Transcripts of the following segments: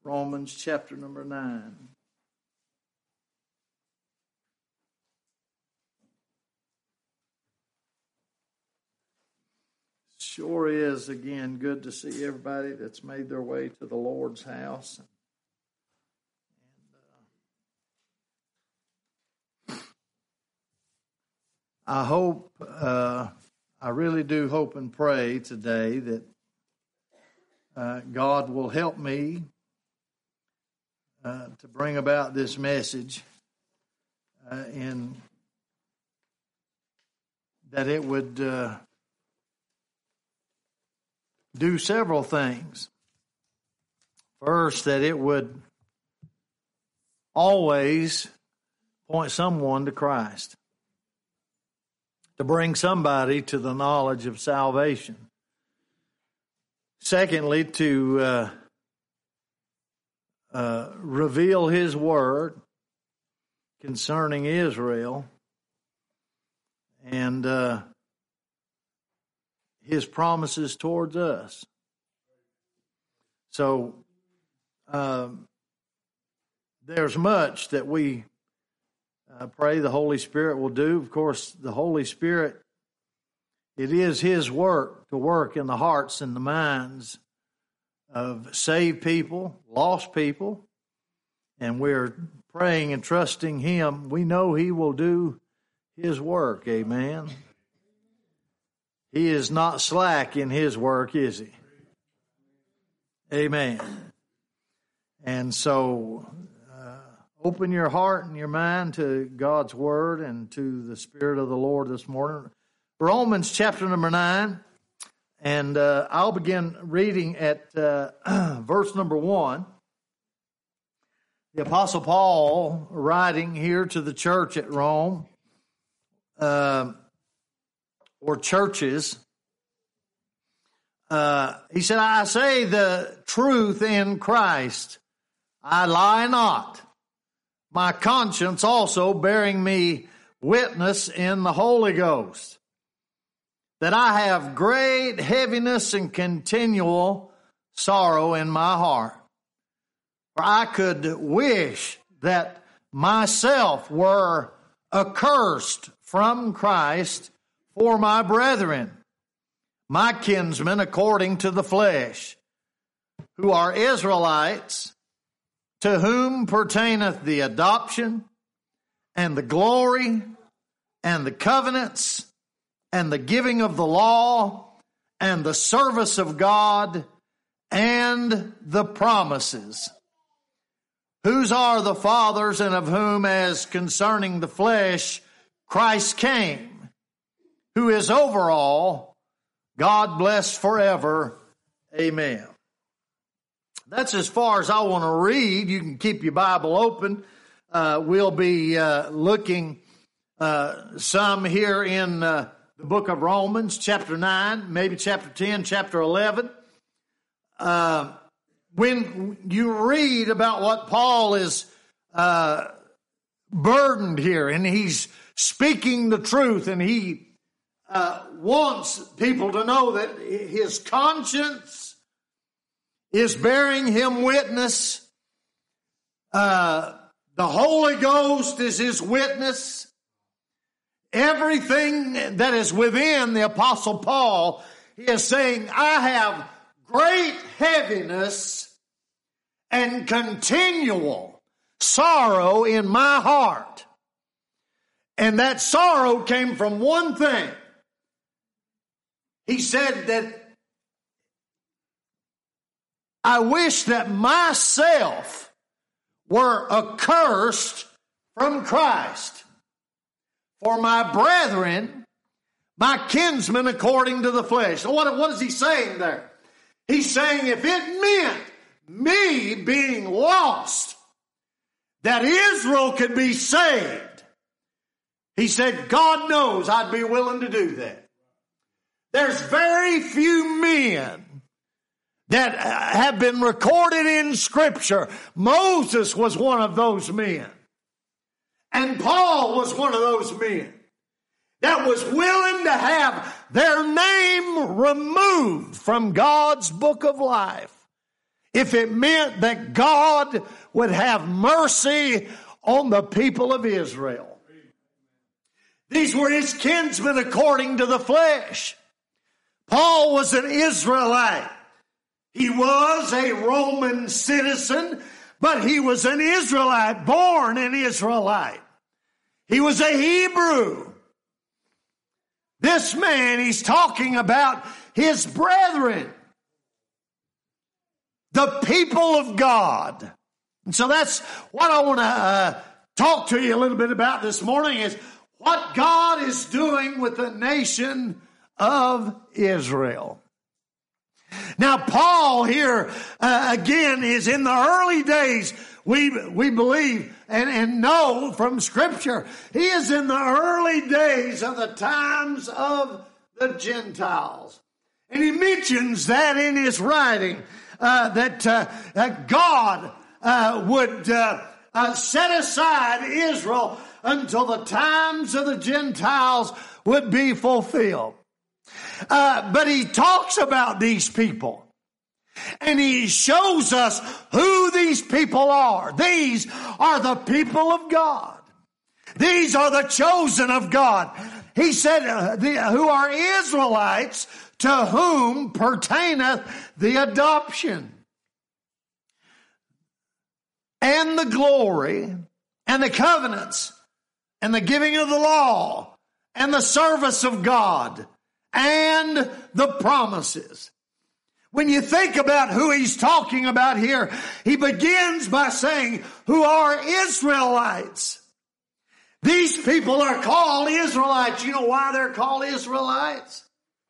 Romans chapter number 9. Sure is, again, good to see everybody that's made their way to the Lord's house. I hope, I really do hope and pray today that God will help me to bring about this message and that it would do several things. First, that it would always point someone to Christ, to bring somebody to the knowledge of salvation. Secondly, to reveal His word concerning Israel and His promises towards us. So there's much that we pray the Holy Spirit will do. Of course, the Holy Spirit, it is His work to work in the hearts and the minds of saved people, lost people, and we're praying and trusting Him. We know He will do His work, amen. He is not slack in His work, is He? Amen. And so, open your heart and your mind to God's Word and to the Spirit of the Lord this morning. Romans chapter number 9, and I'll begin reading at verse number 1. The Apostle Paul, writing here to the church at Rome, or churches, he said, I say the truth in Christ, I lie not. My conscience also bearing me witness in the Holy Ghost, that I have great heaviness and continual sorrow in my heart. For I could wish that myself were accursed from Christ for my brethren, my kinsmen according to the flesh, who are Israelites, to whom pertaineth the adoption, and the glory, and the covenants, and the giving of the law, and the service of God, and the promises, whose are the fathers, and of whom, as concerning the flesh, Christ came, who is over all, God bless forever. Amen. That's as far as I want to read. You can keep your Bible open. We'll be looking some here in the book of Romans, chapter 9, maybe chapter 10, chapter 11. When you read about what Paul is burdened here, and he's speaking the truth, and he wants people to know that his conscience is bearing him witness. The Holy Ghost is his witness. Everything that is within the Apostle Paul, he is saying, I have great heaviness and continual sorrow in my heart. And that sorrow came from one thing. He said that I wish that myself were accursed from Christ for my brethren, my kinsmen according to the flesh. So what is he saying there? He's saying if it meant me being lost, that Israel could be saved, he said, God knows I'd be willing to do that. There's very few men that have been recorded in Scripture. Moses was one of those men. And Paul was one of those men that was willing to have their name removed from God's book of life if it meant that God would have mercy on the people of Israel. These were his kinsmen according to the flesh. Paul was an Israelite. He was a Roman citizen, but he was an Israelite, born an Israelite. He was a Hebrew. This man, he's talking about his brethren, the people of God. And so that's what I want to talk to you a little bit about this morning, is what God is doing with the nation of Israel. Now, Paul here, again, is in the early days, we believe and know from Scripture, he is in the early days of the times of the Gentiles. And he mentions that in his writing, that God would set aside Israel until the times of the Gentiles would be fulfilled. But he talks about these people, and he shows us who these people are. These are the people of God. These are the chosen of God. He said, who are Israelites, to whom pertaineth the adoption and the glory and the covenants and the giving of the law and the service of God and the promises. When you think about who he's talking about here, he begins by saying, who are Israelites. These people are called Israelites. You know why they're called Israelites?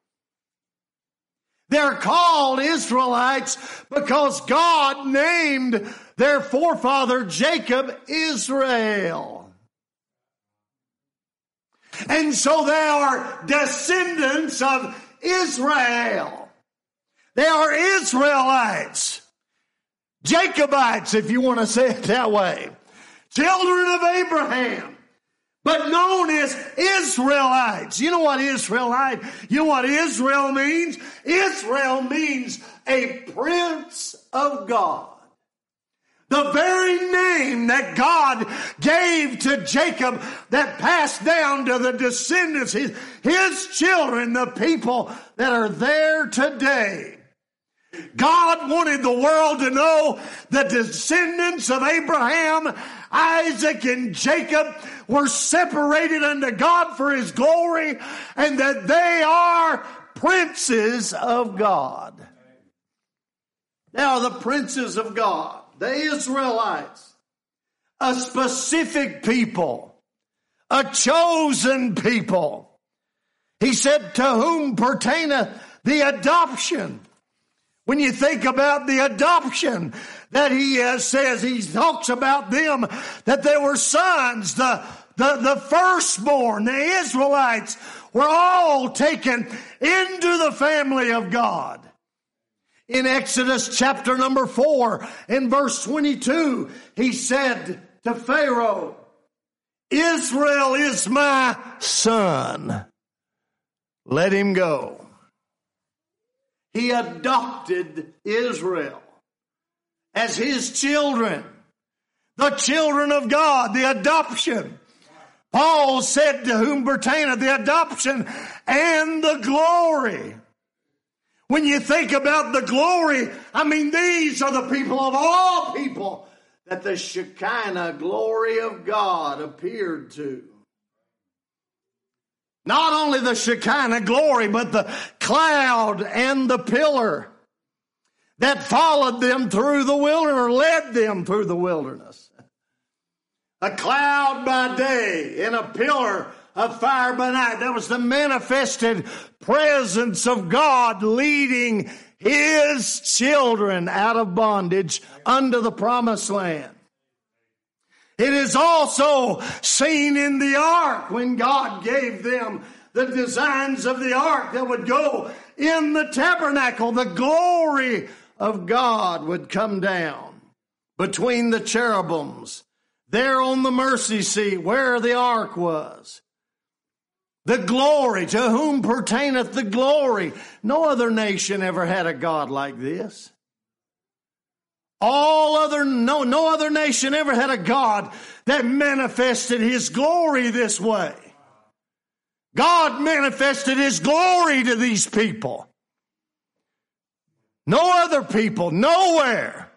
They're called Israelites because God named their forefather Jacob Israel. And so they are descendants of Israel. They are Israelites. Jacobites, if you want to say it that way. Children of Abraham, but known as Israelites. You know what Israelite? You know what Israel means? Israel means a prince of God. The very name that God gave to Jacob that passed down to the descendants, his children, the people that are there today. God wanted the world to know the descendants of Abraham, Isaac, and Jacob were separated unto God for his glory, and that they are princes of God. They are the princes of God. The Israelites, a specific people, a chosen people. He said, to whom pertaineth the adoption. When you think about the adoption that he says, he talks about them, that they were sons, the firstborn, the Israelites were all taken into the family of God. In Exodus chapter number 4, in verse 22, he said to Pharaoh, Israel is my son. Let him go. He adopted Israel as his children, the children of God, the adoption. Paul said, to whom pertaineth the adoption and the glory. When you think about the glory, I mean, these are the people of all people that the Shekinah glory of God appeared to. Not only the Shekinah glory, but the cloud and the pillar that followed them through the wilderness, or led them through the wilderness. A cloud by day and a pillar of fire by night. That was the manifested presence of God leading his children out of bondage unto the promised land. It is also seen in the ark when God gave them the designs of the ark that would go in the tabernacle. The glory of God would come down between the cherubims there on the mercy seat where the ark was. The glory, to whom pertaineth the glory. No other nation ever had a God like this. No other nation ever had a God that manifested his glory this way. God manifested his glory to these people. No other people, nowhere.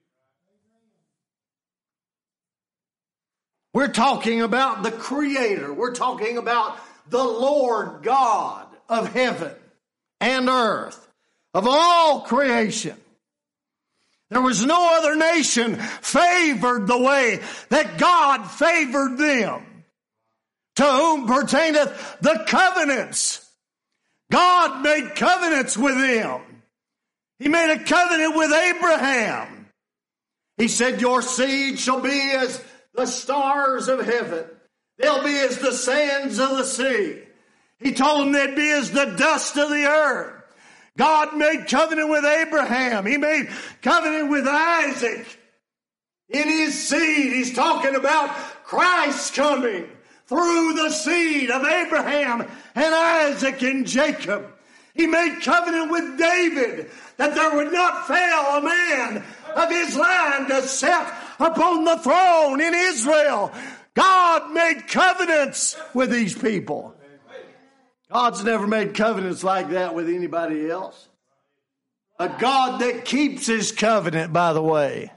We're talking about the Creator. We're talking about the Lord God of heaven and earth, of all creation. There was no other nation favored the way that God favored them, to whom pertaineth the covenants. God made covenants with them. He made a covenant with Abraham. He said, your seed shall be as the stars of heaven. They'll be as the sands of the sea. He told them they'd be as the dust of the earth. God made covenant with Abraham. He made covenant with Isaac. In his seed, he's talking about Christ coming through the seed of Abraham and Isaac and Jacob. He made covenant with David that there would not fail a man of his line to sit upon the throne in Israel. God made covenants with these people. God's never made covenants like that with anybody else. A God that keeps his covenant, by the way.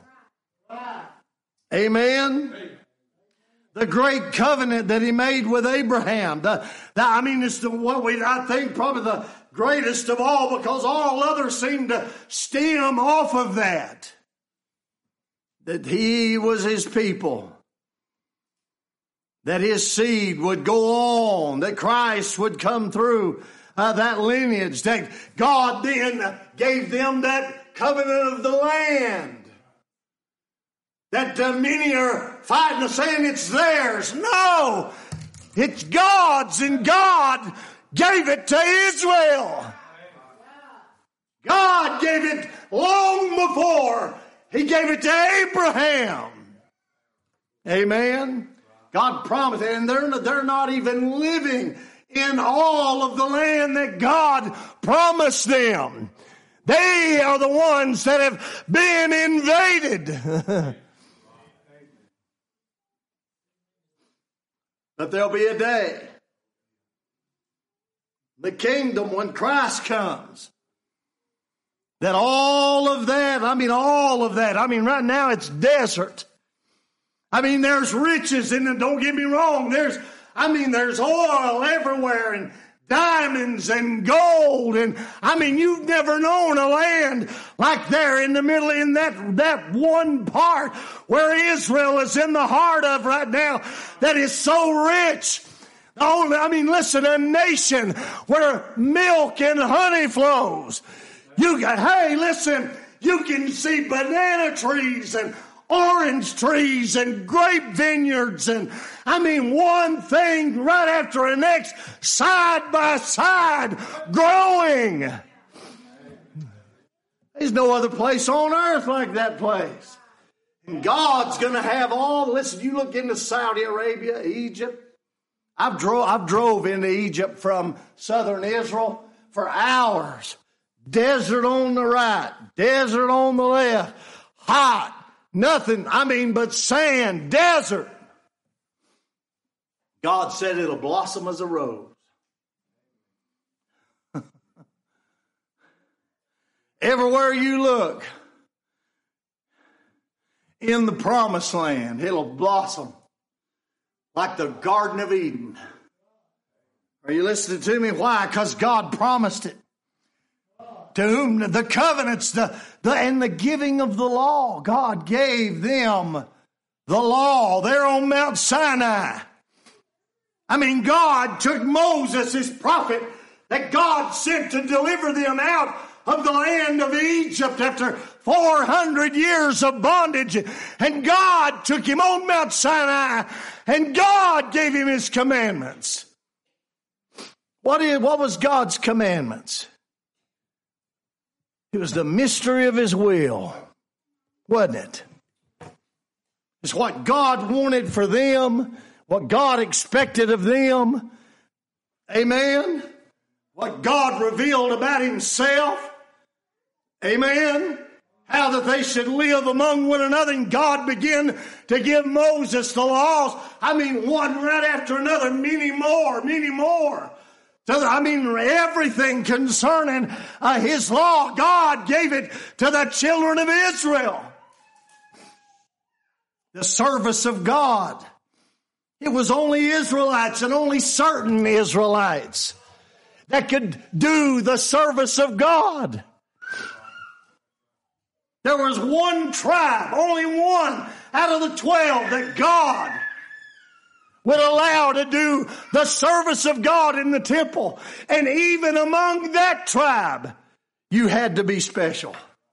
Amen. The great covenant that he made with Abraham. It's I think probably the greatest of all, because all others seem to stem off of that. That he was his people. That his seed would go on, that Christ would come through that lineage, that God then gave them that covenant of the land. That many are fighting and saying it's theirs. No, it's God's, and God gave it to Israel. God gave it long before he gave it to Abraham. Amen. God promised it, and they're not even living in all of the land that God promised them. They are the ones that have been invaded. But there'll be a day, the kingdom, when Christ comes, that all of that, right now it's desert. There's riches in it, don't get me wrong. There's oil everywhere and diamonds and gold. And you've never known a land like there in the middle, in that one part where Israel is in the heart of right now, that is so rich. A nation where milk and honey flows. You can see banana trees and orange trees and grape vineyards and one thing right after the next, side by side, growing. There's no other place on earth like that place. And God's going to have you look into Saudi Arabia, Egypt. I've drove into Egypt from southern Israel for hours. Desert on the right, desert on the left, hot. Nothing, but sand, desert. God said it'll blossom as a rose. Everywhere you look in the promised land, it'll blossom like the Garden of Eden. Are you listening to me? Why? Because God promised it. To whom the covenants, and the giving of the law. God gave them the law there on Mount Sinai. God took Moses, his prophet, that God sent to deliver them out of the land of Egypt after 400 years of bondage. And God took him on Mount Sinai, and God gave him his commandments. What was God's commandments? It was the mystery of his will, wasn't it? It's what God wanted for them, what God expected of them. Amen. What God revealed about himself. Amen. how that they should live among one another. And God began to give Moses the laws. One right after another, many more. So, everything concerning His law, God gave it to the children of Israel. The service of God. It was only Israelites and only certain Israelites that could do the service of God. There was one tribe, only one out of the 12 that God would allow to do the service of God in the temple. And even among that tribe, you had to be special.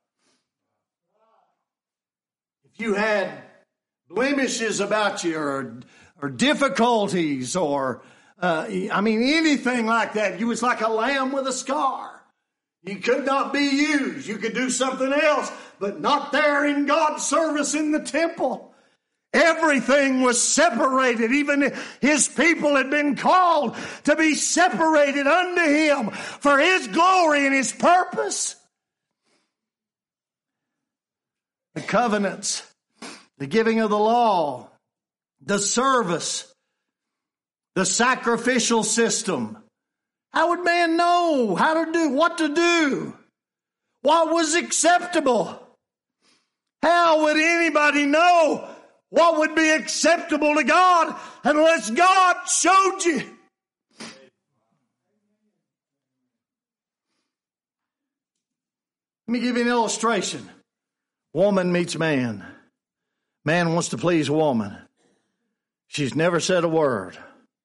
If you had blemishes about you or difficulties or anything like that, you was like a lamb with a scar. You could not be used. You could do something else, but not there in God's service in the temple. Everything was separated. Even His people had been called to be separated unto Him for His glory and His purpose. The covenants, the giving of the law, the service, the sacrificial system. How would man know what to do? What was acceptable? How would anybody know what would be acceptable to God unless God showed you? Let me give you an illustration. Woman meets man. Man wants to please a woman. She's never said a word.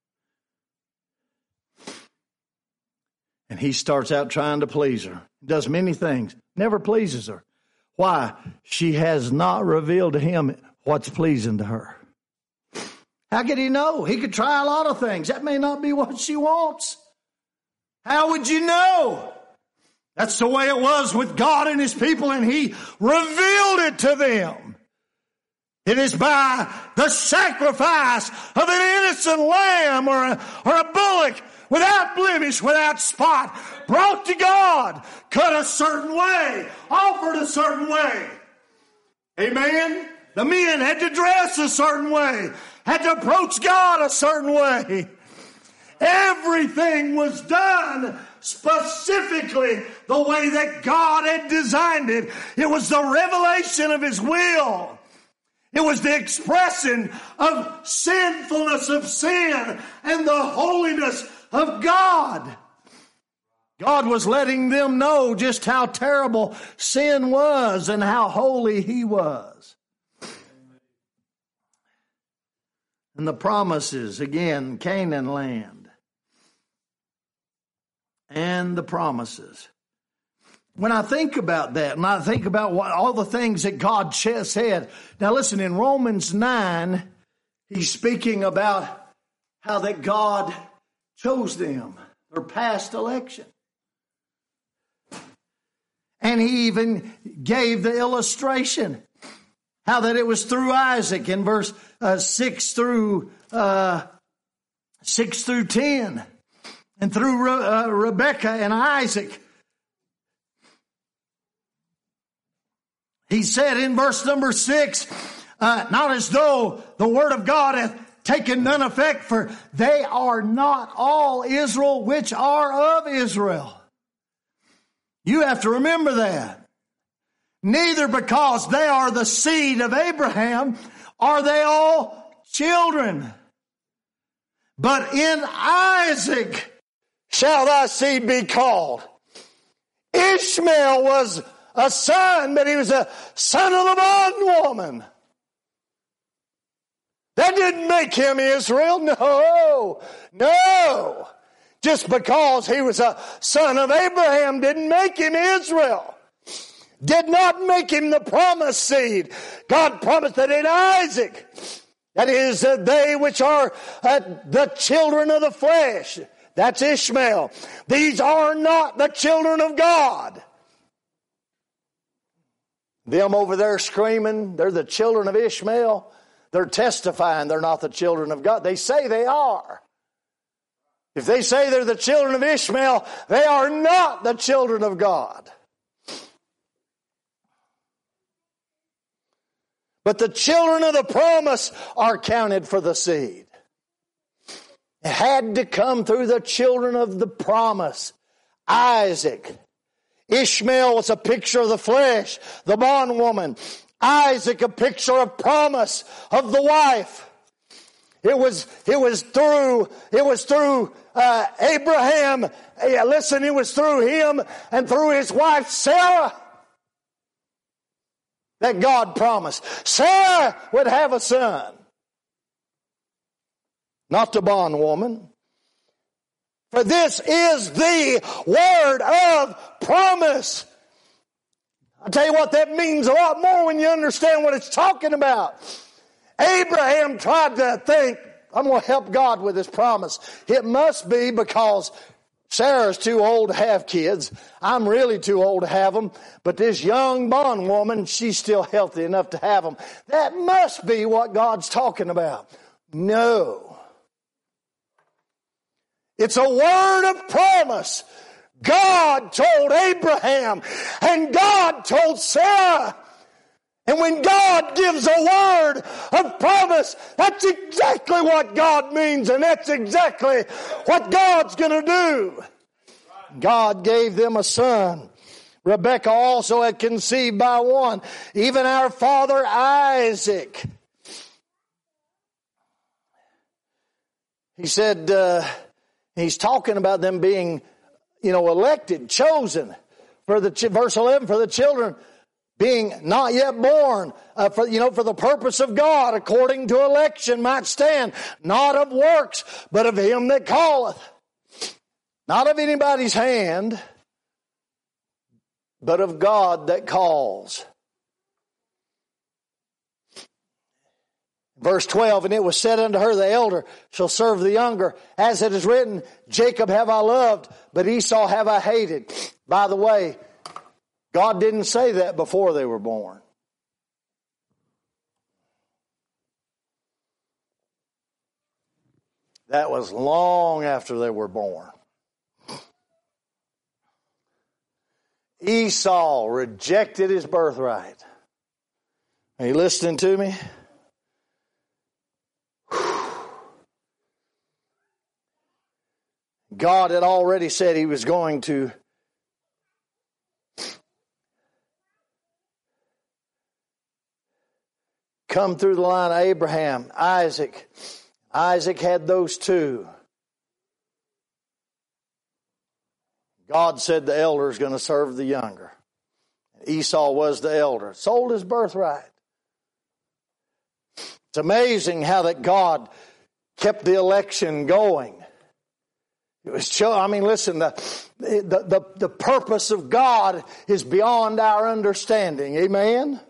And he starts out trying to please her. Does many things. Never pleases her. Why? She has not revealed to him what's pleasing to her. How could he know? He could try a lot of things. That may not be what she wants. How would you know? That's the way it was with God and His people, and He revealed it to them. It is by the sacrifice of an innocent lamb or a bullock without blemish, without spot, brought to God, cut a certain way, offered a certain way. Amen? The men had to dress a certain way, had to approach God a certain way. Everything was done specifically the way that God had designed it. It was the revelation of His will. It was the expression of sinfulness of sin and the holiness of God. God was letting them know just how terrible sin was and how holy He was. And the promises, again, Canaan land. And the promises. When I think about that, and I think about all the things that God said. Now listen, in Romans 9, he's speaking about how that God chose them, their past election. And he even gave the illustration, how that it was through Isaac in verse 6 through 10, and through Rebekah and Isaac. He said in verse number 6, not as though the word of God hath taken none effect, for they are not all Israel which are of Israel. You have to remember that. Neither because they are the seed of Abraham are they all children. But in Isaac shall thy seed be called. Ishmael was a son, but he was a son of the bondwoman. That didn't make him Israel. No. Just because he was a son of Abraham didn't make him Israel. Did not make him the promised seed. God promised that in Isaac, that is, they which are the children of the flesh. That's Ishmael. These are not the children of God. Them over there screaming, they're the children of Ishmael. They're testifying they're not the children of God. They say they are. If they say they're the children of Ishmael, they are not the children of God. But the children of the promise are counted for the seed. It had to come through the children of the promise. Isaac. Ishmael was a picture of the flesh, the bondwoman. Isaac, a picture of promise of the wife. It was through Abraham. Listen, it was through him and through his wife Sarah that God promised. Sarah would have a son. Not the bondwoman. For this is the word of promise. I'll tell you what, that means a lot more when you understand what it's talking about. Abraham tried to think, I'm going to help God with this promise. It must be because Sarah's too old to have kids. I'm really too old to have them. But this young bondwoman, she's still healthy enough to have them. That must be what God's talking about. No. It's a word of promise. God told Abraham and God told Sarah. And when God gives a word of promise, that's exactly what God means, and that's exactly what God's going to do. God gave them a son. Rebekah also had conceived by one, even our father Isaac. He said, he's talking about them being, elected, chosen. Verse 11, for the children being not yet born, for the purpose of God, according to election, might stand, not of works, but of him that calleth. Not of anybody's hand, but of God that calls. Verse 12, and it was said unto her, the elder shall serve the younger. As it is written, Jacob have I loved, but Esau have I hated. By the way, God didn't say that before they were born. That was long after they were born. Esau rejected his birthright. Are you listening to me? God had already said he was going to come through the line of Abraham, Isaac. Isaac had those two. God said the elder is going to serve the younger. Esau was the elder. Sold his birthright. It's amazing how that God kept the election going. It was listen, the purpose of God is beyond our understanding. Amen?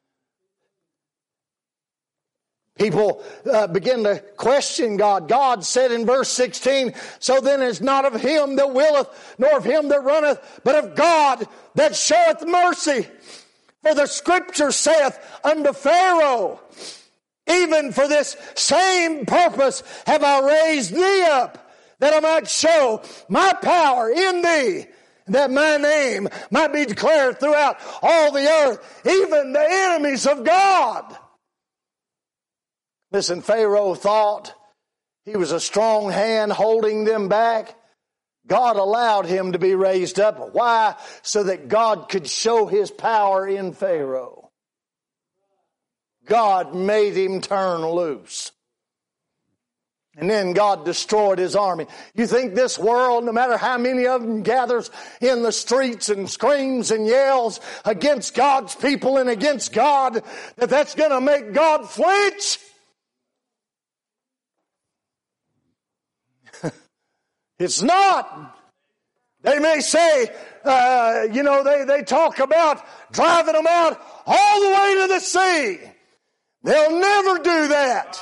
People begin to question God. God said in verse 16, so then it's not of him that willeth, nor of him that runneth, but of God that showeth mercy. For the scripture saith unto Pharaoh, even for this same purpose have I raised thee up, that I might show my power in thee, that my name might be declared throughout all the earth, even the enemies of God. Listen, Pharaoh thought he was a strong hand holding them back. God allowed him to be raised up. Why? So that God could show his power in Pharaoh. God made him turn loose. And then God destroyed his army. You think this world, no matter how many of them gathers in the streets and screams and yells against God's people and against God, that's going to make God flinch? It's not. They may say, they talk about driving them out all the way to the sea. They'll never do that.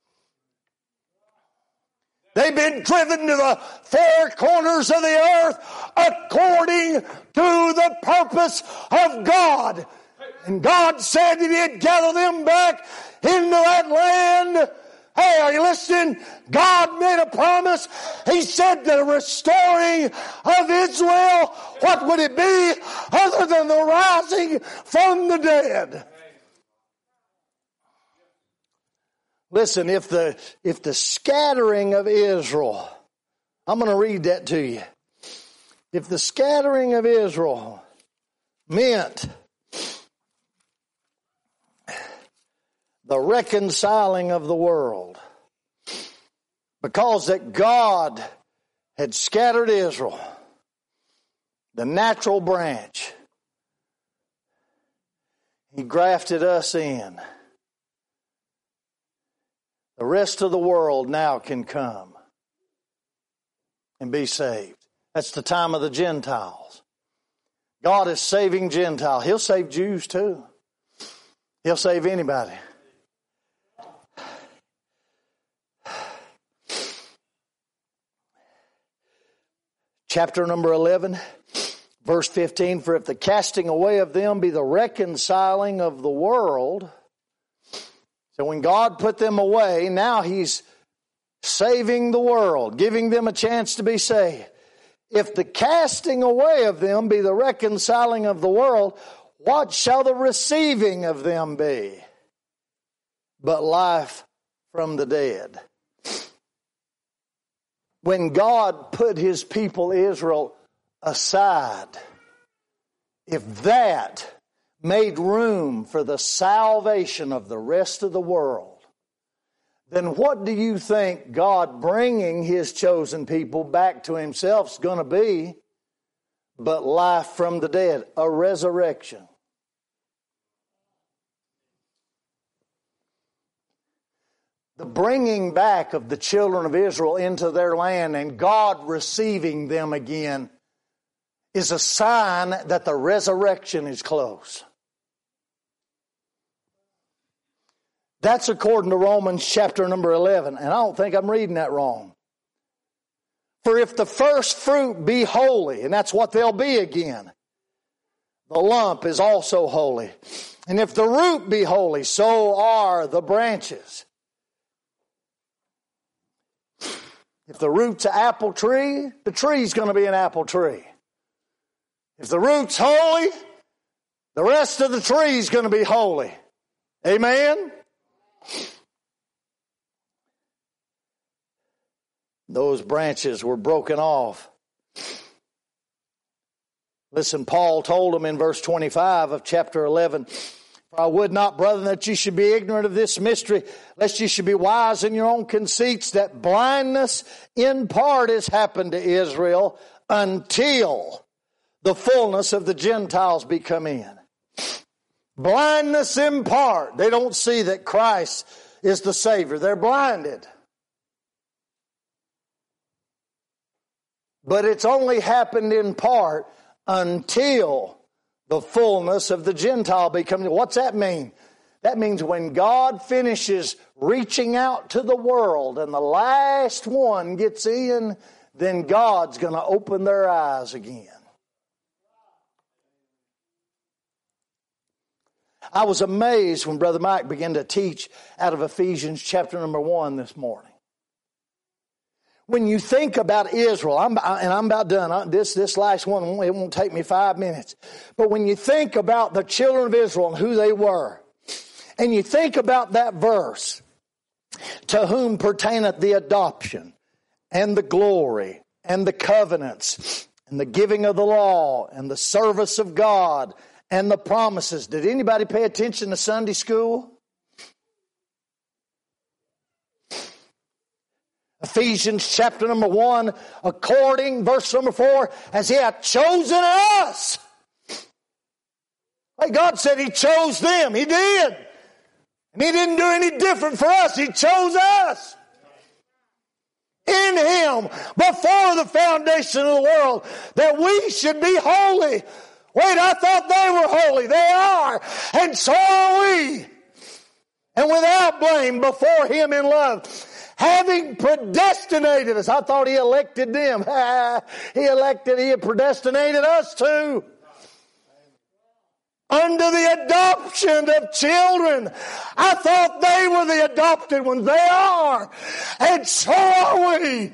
They've been driven to the four corners of the earth according to the purpose of God. And God said that he'd gather them back into that land. Hey, are you listening? God made a promise. He said the restoring of Israel, what would it be other than the rising from the dead? Listen, if the scattering of Israel, I'm going to read that to you. If the scattering of Israel meant the reconciling of the world, because that God had scattered Israel, the natural branch, He grafted us in. The rest of the world now can come and be saved. That's the time of the Gentiles. God is saving Gentiles. He'll save Jews too. He'll save anybody. Chapter number 11, verse 15, for if the casting away of them be the reconciling of the world. So when God put them away, now He's saving the world, giving them a chance to be saved. If the casting away of them be the reconciling of the world, what shall the receiving of them be? But life from the dead. When God put His people Israel aside, if that made room for the salvation of the rest of the world, then what do you think God bringing His chosen people back to Himself is going to be but life from the dead, a resurrection? The bringing back of the children of Israel into their land and God receiving them again is a sign that the resurrection is close. That's according to Romans chapter number 11. And I don't think I'm reading that wrong. For if the first fruit be holy, and that's what they'll be again, the lump is also holy. And if the root be holy, so are the branches. If the root's an apple tree, the tree's going to be an apple tree. If the root's holy, the rest of the tree's going to be holy. Amen? Those branches were broken off. Listen, Paul told them in verse 25 of chapter 11, for I would not, brethren, that you should be ignorant of this mystery, lest you should be wise in your own conceits, that blindness in part has happened to Israel until the fullness of the Gentiles be come in. Blindness in part. They don't see that Christ is the Savior. They're blinded. But it's only happened in part until the fullness of the Gentile becomes. What's that mean? That means when God finishes reaching out to the world and the last one gets in, then God's going to open their eyes again. I was amazed when Brother Mike began to teach out of Ephesians chapter number 1 this morning. When you think about Israel, I'm about done. This last one, it won't take me 5 minutes. But when you think about the children of Israel and who they were, and you think about that verse, to whom pertaineth the adoption and the glory and the covenants and the giving of the law and the service of God and the promises. Did anybody pay attention to Sunday school? Ephesians chapter number 1, according, verse number 4, as He hath chosen us. Like God said He chose them. He did. And He didn't do any different for us. He chose us. In Him, before the foundation of the world, that we should be holy. Wait, I thought they were holy. They are. And so are we. And without blame before Him in love. Having predestinated us. I thought He elected them. He had predestinated us too. Under the adoption of children. I thought they were the adopted ones. They are. And so are we.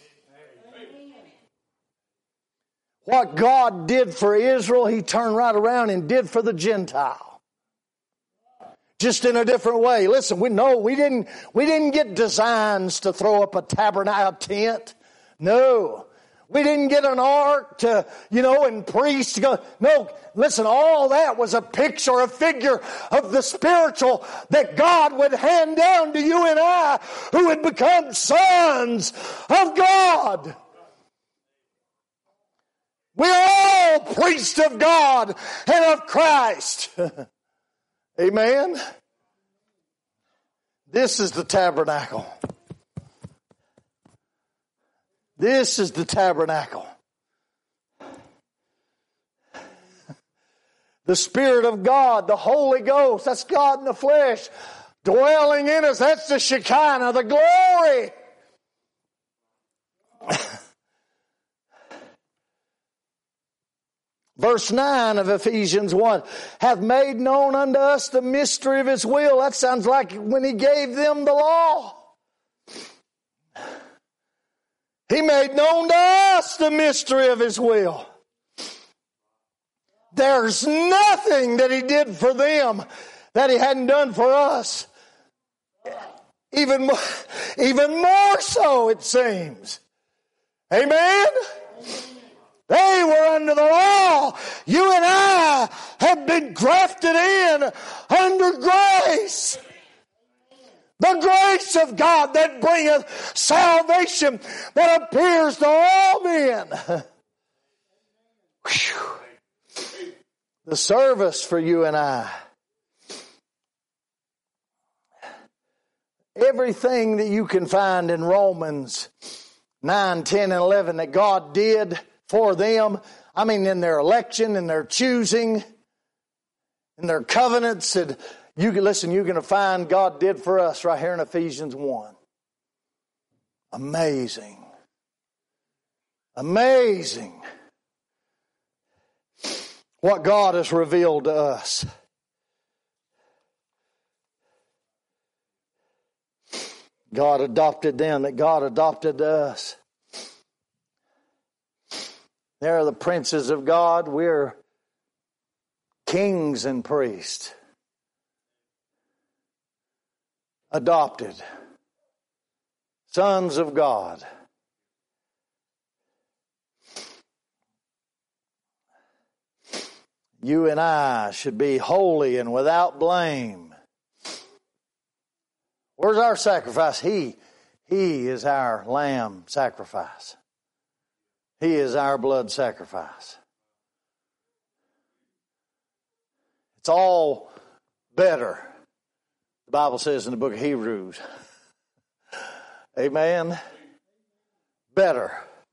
What God did for Israel, He turned right around and did for the Gentile. just in a different way. Listen, we didn't get designs to throw up a tabernacle tent. No. We didn't get an ark to, and priests to go. No, listen, all that was a picture, a figure of the spiritual that God would hand down to you and I, who would become sons of God. We are all priests of God and of Christ. Amen. This is the tabernacle. This is the tabernacle. The Spirit of God, the Holy Ghost, that's God in the flesh, dwelling in us. That's the Shekinah, the glory. Verse 9 of Ephesians 1, hath made known unto us the mystery of His will. That sounds like when He gave them the law. He made known to us the mystery of His will. There's nothing that He did for them that He hadn't done for us. Even more so, it seems. Amen? They were under the law. You and I have been grafted in under grace. The grace of God that bringeth salvation, that appears to all men. Whew. The service for you and I. Everything that you can find in Romans 9, 10, and 11 that God did for them, in their election, in their choosing, in their covenants, and you're going to find God did for us right here in Ephesians 1. Amazing. Amazing. What God has revealed to us. God adopted them, that God adopted us. They're the princes of God. We're kings and priests. Adopted. Sons of God. You and I should be holy and without blame. Where's our sacrifice? He is our lamb sacrifice. He is our blood sacrifice. It's all better. The Bible says in the book of Hebrews. Amen. Better.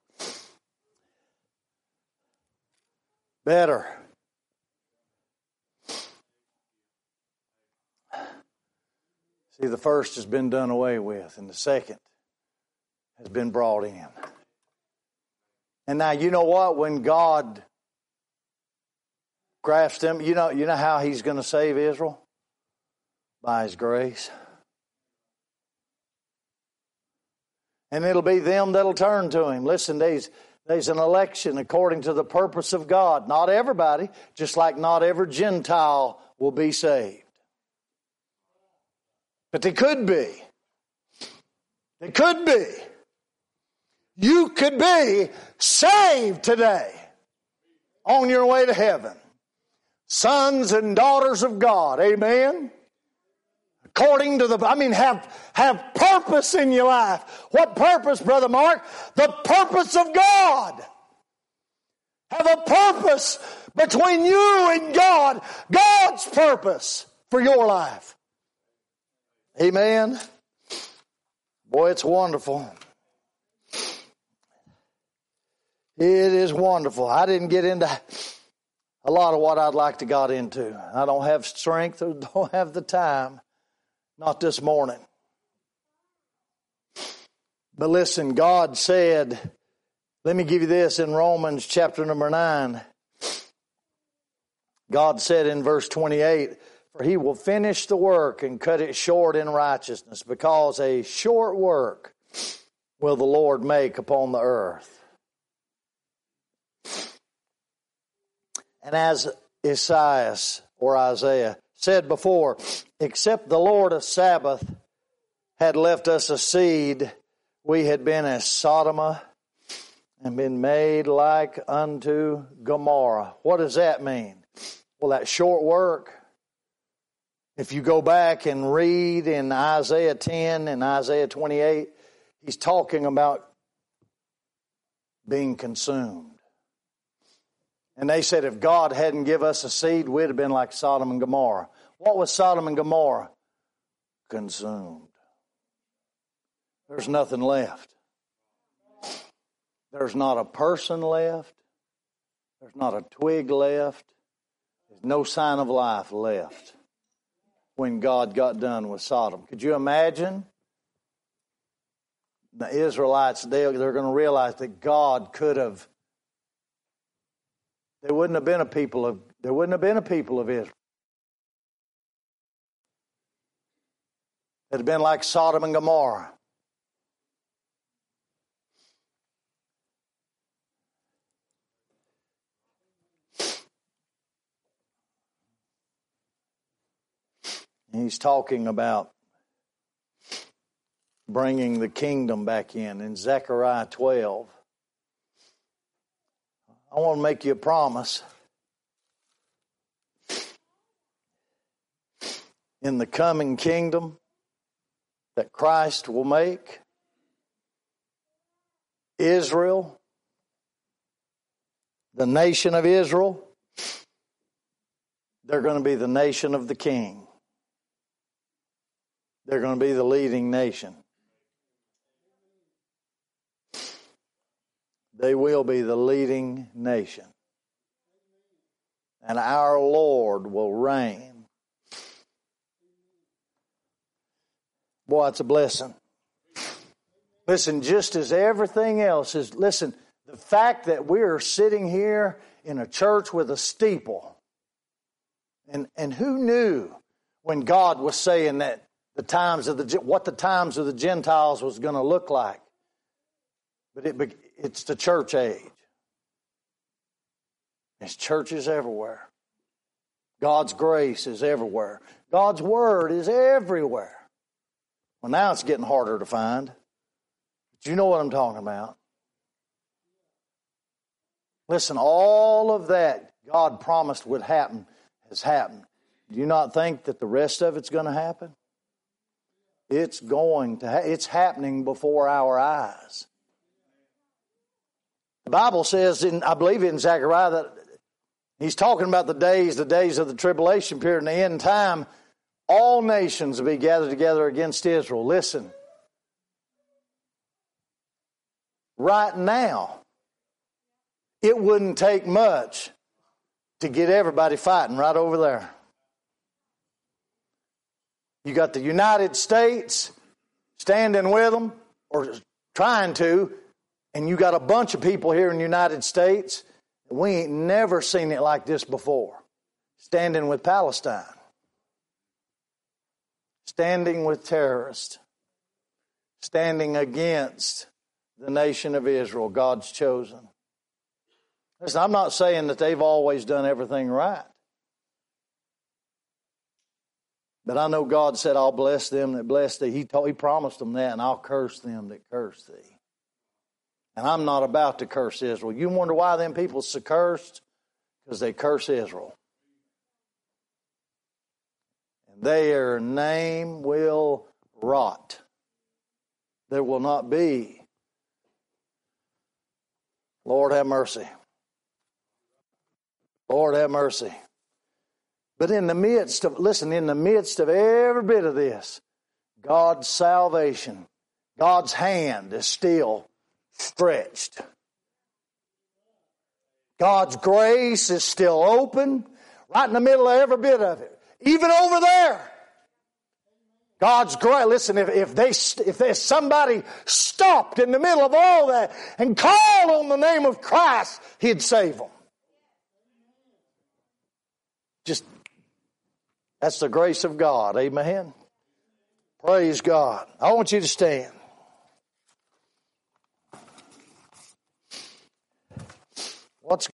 Better. See, the first has been done away with, and the second has been brought in. And now, you know what? When God grafts them, you know how He's going to save Israel? By His grace. And it'll be them that'll turn to Him. Listen, there's an election according to the purpose of God. Not everybody, just like not every Gentile will be saved. But they could be. They could be. You could be saved today on your way to heaven. Sons and daughters of God. Amen. According to have purpose in your life. What purpose, Brother Mark? The purpose of God. Have a purpose between you and God. God's purpose for your life. Amen. Boy, it's wonderful. It is wonderful. I didn't get into a lot of what I'd like to got into. I don't have strength or don't have the time. Not this morning. But listen, God said, let me give you this in Romans chapter number 9. God said in verse 28, for He will finish the work and cut it short in righteousness, because a short work will the Lord make upon the earth. And as Isaiah said before, except the Lord of Sabbath had left us a seed, we had been as Sodom and been made like unto Gomorrah. What does that mean? Well, that short work. If you go back and read in Isaiah 10 and Isaiah 28, he's talking about being consumed. And they said if God hadn't given us a seed, we'd have been like Sodom and Gomorrah. What was Sodom and Gomorrah? Consumed. There's nothing left. There's not a person left. There's not a twig left. There's no sign of life left when God got done with Sodom. Could you imagine? The Israelites, they're going to realize that God could have. There wouldn't have been a people of Israel. It had been like Sodom and Gomorrah. And he's talking about bringing the kingdom back in Zechariah 12. I want to make you a promise. In the coming kingdom that Christ will make, Israel, the nation of Israel, they're going to be the nation of the King. They're going to be the leading nation. They will be the leading nation. And our Lord will reign. Boy, it's a blessing. Listen, just as everything else is, listen, the fact that we are sitting here in a church with a steeple, and who knew when God was saying that what the times of the Gentiles was going to look like? But it's the church age. There's churches everywhere. God's grace is everywhere. God's word is everywhere. Well, now it's getting harder to find. But you know what I'm talking about. Listen, all of that God promised would happen has happened. Do you not think that the rest of it's going to happen? It's it's happening before our eyes. The Bible says, I believe in Zechariah, that he's talking about the days of the tribulation period and the end time. All nations will be gathered together against Israel. Listen, right now, it wouldn't take much to get everybody fighting right over there. You got the United States standing with them, or trying to, and you got a bunch of people here in the United States. We ain't never seen it like this before. Standing with Palestine. Standing with terrorists. Standing against the nation of Israel, God's chosen. Listen, I'm not saying that they've always done everything right. But I know God said, I'll bless them that bless thee. He promised them that, and I'll curse them that curse thee. And I'm not about to curse Israel. You wonder why them people are cursed? Because they curse Israel. And their name will rot. There will not be. Lord have mercy. Lord have mercy. But in the midst of every bit of this, God's salvation, God's hand is still stretched. God's grace is still open, right in the middle of every bit of it. Even over there. God's grace. Listen, if there's somebody stopped in the middle of all that and called on the name of Christ, He'd save them. That's the grace of God. Amen. Praise God. I want you to stand. What's